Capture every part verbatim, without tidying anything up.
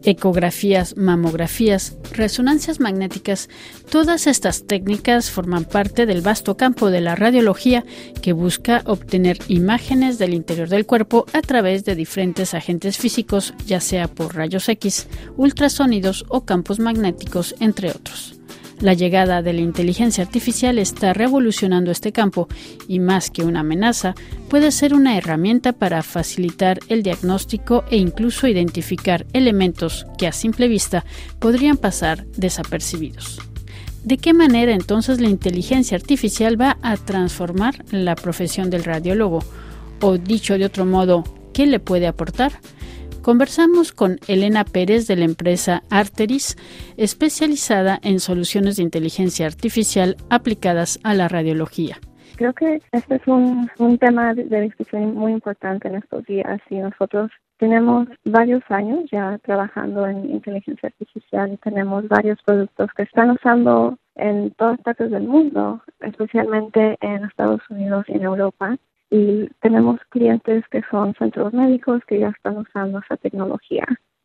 ecografías, mamografías, resonancias magnéticas, todas estas técnicas forman parte del vasto campo de la radiología que busca obtener imágenes del interior del cuerpo a través de diferentes agentes físicos, ya sea por rayos X, ultrasonidos o campos magnéticos, entre otros. La llegada de la inteligencia artificial está revolucionando este campo y, más que una amenaza, puede ser una herramienta para facilitar el diagnóstico e incluso identificar elementos que a simple vista podrían pasar desapercibidos. ¿De qué manera entonces la inteligencia artificial va a transformar la profesión del radiólogo? O dicho de otro modo, ¿qué le puede aportar? Conversamos con Elena Pérez de la empresa Arteris, especializada en soluciones de inteligencia artificial aplicadas a la radiología. Creo que este es un, un tema de, de discusión muy importante en estos días y nosotros tenemos varios años ya trabajando en inteligencia artificial y tenemos varios productos que están usando en todas partes del mundo, especialmente en Estados Unidos y en Europa. Y tenemos clientes que son centros médicos que ya están usando esa tecnología.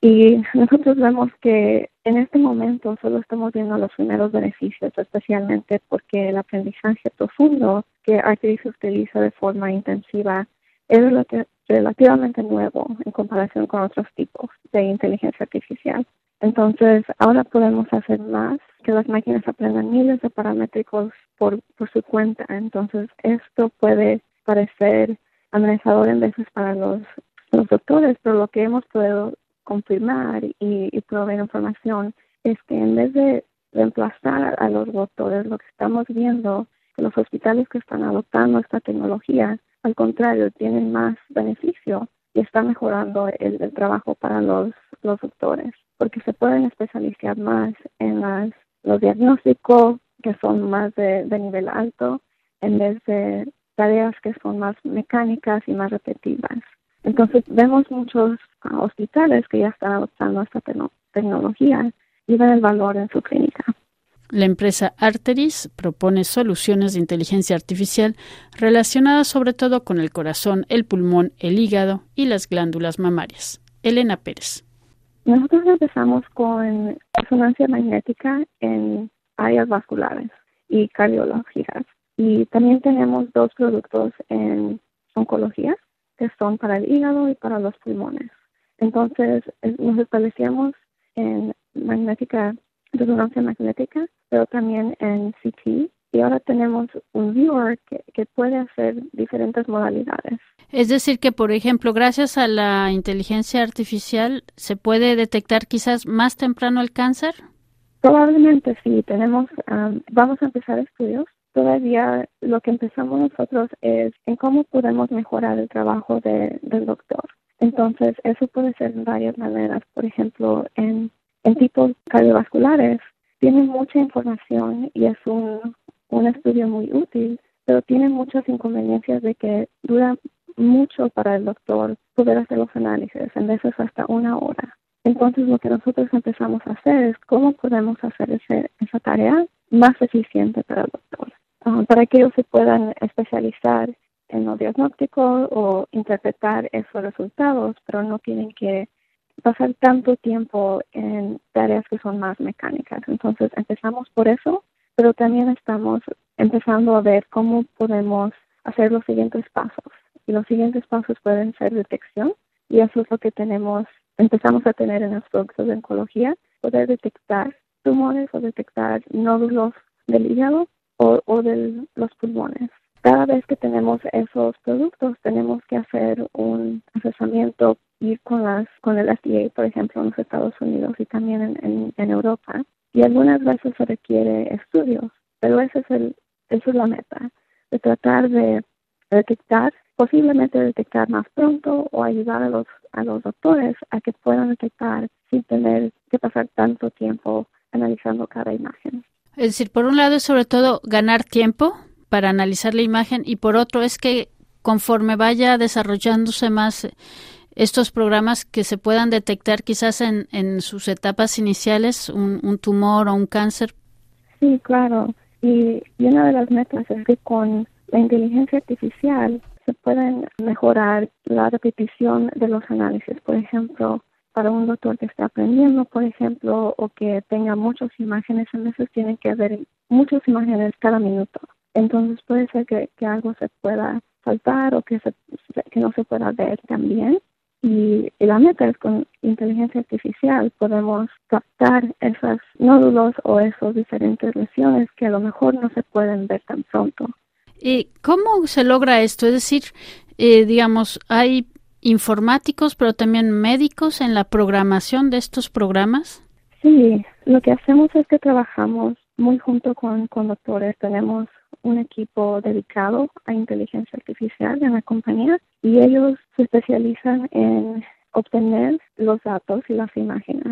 Y nosotros vemos que en este momento solo estamos viendo los primeros beneficios, especialmente porque el aprendizaje profundo que Arteris utiliza de forma intensiva es relati- relativamente nuevo en comparación con otros tipos de inteligencia artificial. Entonces, ahora podemos hacer más, que las máquinas aprendan miles de paramétricos por, por su cuenta. Entonces, esto puede parecer amenazador en veces para los, los doctores, pero lo que hemos podido confirmar y, y proveer información es que en vez de reemplazar a los doctores, lo que estamos viendo, que los hospitales que están adoptando esta tecnología, al contrario, tienen más beneficio y está mejorando el, el trabajo para los, los doctores, porque se pueden especializar más en las, los diagnósticos que son más de, de nivel alto, en vez de tareas que son más mecánicas y más repetitivas. Entonces, vemos muchos uh, hospitales que ya están adoptando esta te- tecnología y ven el valor en su clínica. La empresa Arteris propone soluciones de inteligencia artificial relacionadas sobre todo con el corazón, el pulmón, el hígado y las glándulas mamarias. Elena Pérez. Nosotros empezamos con resonancia magnética en áreas vasculares y cardiológicas. Y también tenemos dos productos en oncología, que son para el hígado y para los pulmones. Entonces, nos establecíamos en magnética, resonancia magnética, pero también en C T. Y ahora tenemos un viewer que, que puede hacer diferentes modalidades. Es decir, que, por ejemplo, gracias a la inteligencia artificial, ¿se puede detectar quizás más temprano el cáncer? Probablemente sí. Tenemos, um, vamos a empezar estudios. Todavía lo que empezamos nosotros es en cómo podemos mejorar el trabajo de, del doctor. Entonces, eso puede ser de varias maneras. Por ejemplo, en, en tipos cardiovasculares, tienen mucha información y es un, un estudio muy útil, pero tiene muchas inconveniencias de que dura mucho para el doctor poder hacer los análisis, en veces hasta una hora. Entonces, lo que nosotros empezamos a hacer es cómo podemos hacer ese, esa tarea más eficiente para el doctor, uh, para que ellos se puedan especializar en lo diagnóstico o interpretar esos resultados, pero no tienen que pasar tanto tiempo en tareas que son más mecánicas. Entonces empezamos por eso, pero también estamos empezando a ver cómo podemos hacer los siguientes pasos. Y los siguientes pasos pueden ser detección, y eso es lo que tenemos, empezamos a tener en los productos de oncología, poder detectar tumores o detectar nódulos del hígado o, o de los pulmones. Cada vez que tenemos esos productos, tenemos que hacer un asesoramiento, ir con las con el F D A, por ejemplo, en los Estados Unidos y también en, en, en Europa. Y algunas veces se requiere estudios, pero ese es el, esa es la meta, de tratar de detectar, posiblemente detectar más pronto o ayudar a los, a los doctores a que puedan detectar sin tener que pasar tanto tiempo analizando cada imagen. Es decir, por un lado es sobre todo ganar tiempo para analizar la imagen y por otro es que conforme vaya desarrollándose más estos programas que se puedan detectar quizás en, en sus etapas iniciales un, un tumor o un cáncer. Sí, claro. Y, y una de las metas es que con la inteligencia artificial se pueden mejorar la repetición de los análisis. Por ejemplo, para un doctor que está aprendiendo, por ejemplo, o que tenga muchas imágenes, a veces tienen que ver muchas imágenes cada minuto. Entonces puede ser que, que algo se pueda faltar o que, se, que no se pueda ver también. Y, y la meta es con inteligencia artificial podemos captar esos nódulos o esas diferentes lesiones que a lo mejor no se pueden ver tan pronto. ¿Y cómo se logra esto? Es decir, eh, digamos, hay informáticos, pero también médicos en la programación de estos programas. Sí, lo que hacemos es que trabajamos muy junto con, con doctores. Tenemos un equipo dedicado a inteligencia artificial en la compañía y ellos se especializan en obtener los datos y las imágenes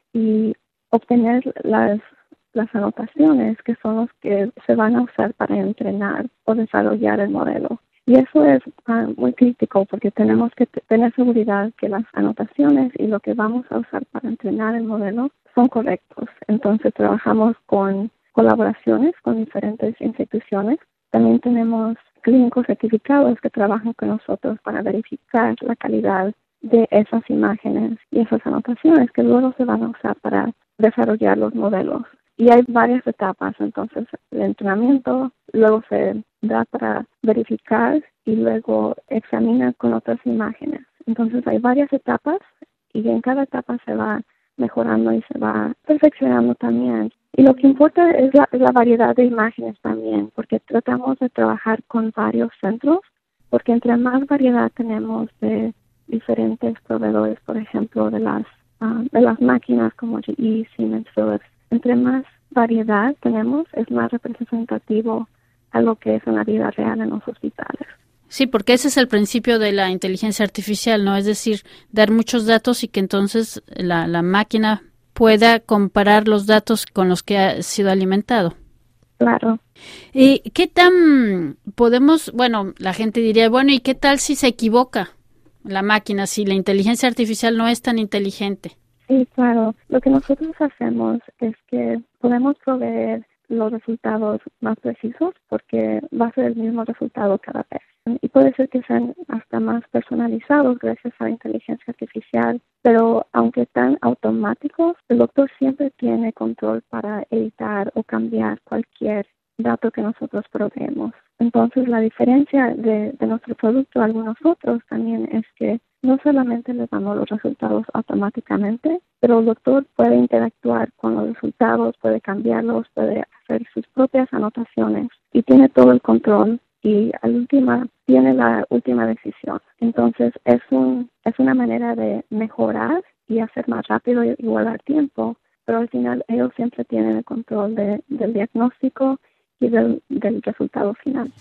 y obtener las, las anotaciones que son los que se van a usar para entrenar o desarrollar el modelo. Y eso es uh, muy crítico porque tenemos que t- tener seguridad que las anotaciones y lo que vamos a usar para entrenar el modelo son correctos. Entonces trabajamos con colaboraciones con diferentes instituciones. También tenemos clínicos certificados que trabajan con nosotros para verificar la calidad de esas imágenes y esas anotaciones que luego se van a usar para desarrollar los modelos. Y hay varias etapas, entonces el entrenamiento luego se da para verificar y luego examina con otras imágenes. Entonces hay varias etapas y en cada etapa se va mejorando y se va perfeccionando también. Y lo que importa es la, es la variedad de imágenes también, porque tratamos de trabajar con varios centros, porque entre más variedad tenemos de diferentes proveedores, por ejemplo, de las, uh, de las máquinas como G E, Siemens, Philips, entre más variedad tenemos, es más representativo a lo que es en la vida real en los hospitales. Sí, porque ese es el principio de la inteligencia artificial, ¿no? Es decir, dar muchos datos y que entonces la, la máquina pueda comparar los datos con los que ha sido alimentado. Claro. ¿Y qué tan podemos, bueno, la gente diría, bueno, ¿y qué tal si se equivoca la máquina, si la inteligencia artificial no es tan inteligente? Sí, claro. Lo que nosotros hacemos es que podemos proveer los resultados más precisos porque va a ser el mismo resultado cada vez. Y puede ser que sean hasta más personalizados gracias a la inteligencia artificial, pero aunque tan automáticos, el doctor siempre tiene control para editar o cambiar cualquier dato que nosotros proveemos. Entonces, la diferencia de, de nuestro producto a algunos otros también es que no solamente le damos los resultados automáticamente, pero el doctor puede interactuar con los resultados, puede cambiarlos, puede hacer sus propias anotaciones y tiene todo el control y al última tiene la última decisión. Entonces es un es una manera de mejorar y hacer más rápido y igualar tiempo, pero al final ellos siempre tienen el control de, del diagnóstico y del, del resultado final.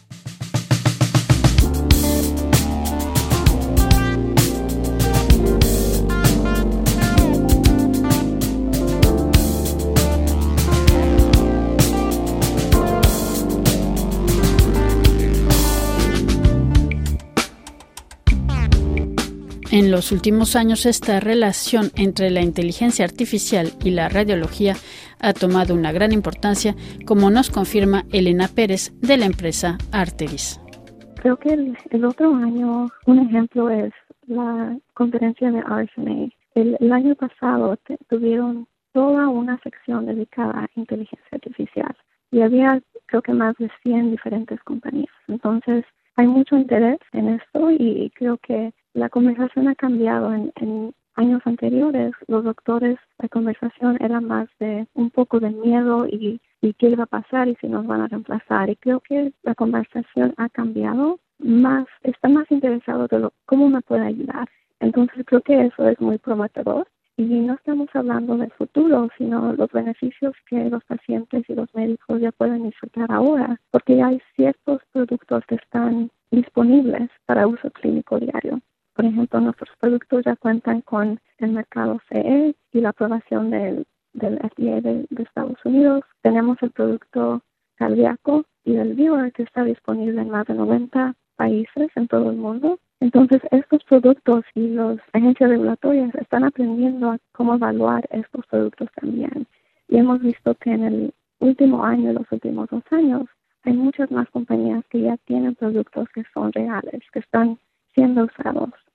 En los últimos años, esta relación entre la inteligencia artificial y la radiología ha tomado una gran importancia, como nos confirma Elena Pérez de la empresa Arteris. Creo que el, el otro año, un ejemplo es la conferencia de R S N A. El, el año pasado te, tuvieron toda una sección dedicada a inteligencia artificial y había creo que más de cien diferentes compañías. Entonces, hay mucho interés en esto y creo que la conversación ha cambiado. En, en años anteriores, los doctores, la conversación era más de un poco de miedo y, y qué iba a pasar y si nos van a reemplazar. Y creo que la conversación ha cambiado, más está más interesado de lo, cómo me puede ayudar. Entonces creo que eso es muy prometedor. Y no estamos hablando del futuro, sino los beneficios que los pacientes y los médicos ya pueden disfrutar ahora, porque ya hay ciertos productos que están disponibles para uso clínico diario. Por ejemplo, nuestros productos ya cuentan con el mercado C E y la aprobación del, del F D A de, de Estados Unidos. Tenemos el producto cardíaco y del viewer que está disponible en más de noventa países en todo el mundo. Entonces, estos productos y las agencias regulatorias están aprendiendo a cómo evaluar estos productos también. Y hemos visto que en el último año, los últimos dos años, hay muchas más compañías que ya tienen productos que son reales, que están siendo usados.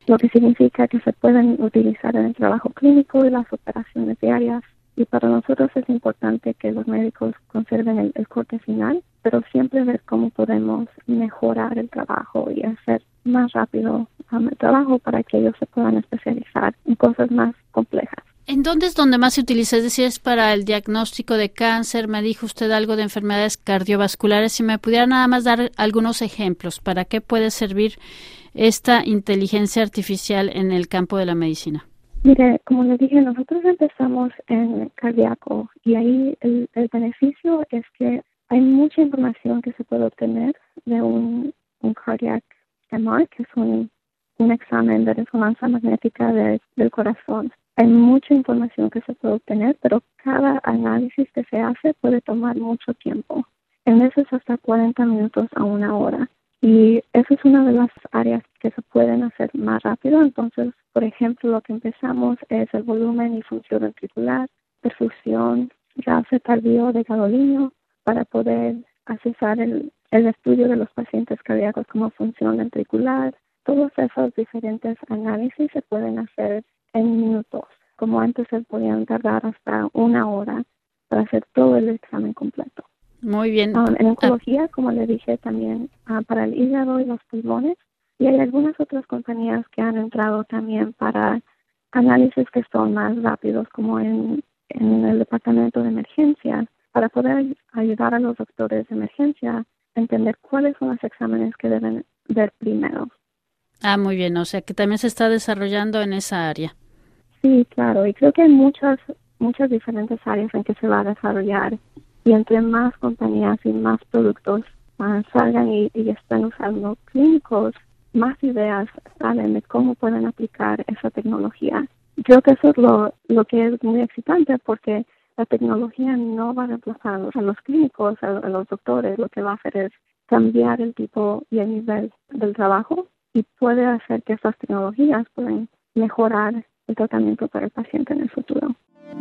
lo que significa que se pueden utilizar en el trabajo clínico y las operaciones diarias. Y para nosotros es importante que los médicos conserven el, el corte final, pero siempre ver cómo podemos mejorar el trabajo y hacer más rápido um, el trabajo para que ellos se puedan especializar en cosas más complejas. ¿En dónde es donde más se utiliza? Es decir, es para el diagnóstico de cáncer. Me dijo usted algo de enfermedades cardiovasculares. Si me pudiera nada más dar algunos ejemplos, ¿para qué puede servir esta inteligencia artificial en el campo de la medicina? Mire, como les dije, nosotros empezamos en cardíaco y ahí el, el beneficio es que hay mucha información que se puede obtener de un, un cardiac M R, que es un, un examen de resonancia magnética de, del corazón. Hay mucha información que se puede obtener, pero cada análisis que se hace puede tomar mucho tiempo. En veces hasta cuarenta minutos a una hora. Y esa es una de las áreas que se pueden hacer más rápido. Entonces, por ejemplo, lo que empezamos es el volumen y función ventricular, perfusión, gases tardío de gadolínio, para poder accesar el, el estudio de los pacientes cardíacos como función ventricular. Todos esos diferentes análisis se pueden hacer en minutos, como antes se podían tardar hasta una hora para hacer todo el examen completo. Muy bien. Um, en oncología, como le dije, también uh, para el hígado y los pulmones. Y hay algunas otras compañías que han entrado también para análisis que son más rápidos, como en, en el departamento de emergencia, para poder ayudar a los doctores de emergencia a entender cuáles son los exámenes que deben ver primero. Ah, muy bien. O sea, que también se está desarrollando en esa área. Sí, claro. Y creo que hay muchas, muchas diferentes áreas en que se va a desarrollar. Y entre más compañías y más productos uh, salgan y, y estén usando clínicos, más ideas salen de cómo pueden aplicar esa tecnología. Creo que eso es lo, lo que es muy excitante, porque la tecnología no va a reemplazar a los clínicos, a, a los doctores. Lo que va a hacer es cambiar el tipo y el nivel del trabajo y puede hacer que esas tecnologías puedan mejorar el tratamiento para el paciente en el futuro.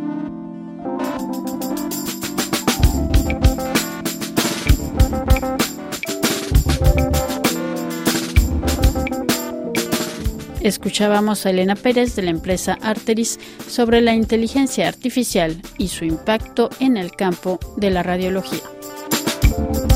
Escuchábamos a Elena Pérez de la empresa Arteris sobre la inteligencia artificial y su impacto en el campo de la radiología.